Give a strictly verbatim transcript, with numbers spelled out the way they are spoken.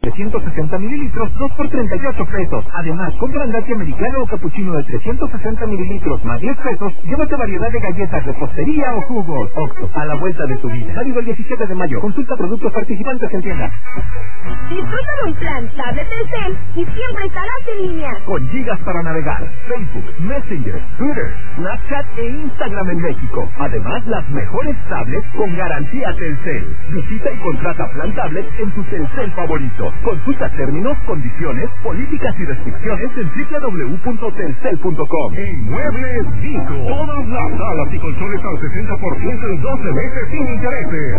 trescientos sesenta mililitros, dos por treinta y ocho pesos. Además, compra andate americano o capuchino de trescientos sesenta mililitros más diez pesos, llévate variedad de galletas, repostería o jugos. Oxxo, a la vuelta de tu vida. Válido el diecisiete de mayo. Consulta productos participantes en tienda. Disfruta de un plan tablet Telcel y siempre estarás en línea. Con gigas para navegar, Facebook, Messenger, Twitter, Snapchat e Instagram en México. Además, las mejores tablets con garantía Telcel. Visita y contrata plan tablet en tu Telcel favorito. Consulta términos, condiciones, políticas y restricciones en doble u doble u doble u punto telcel punto com. En Muebles Vico, todas las salas y colchones al sesenta por ciento en doce meses sin intereses.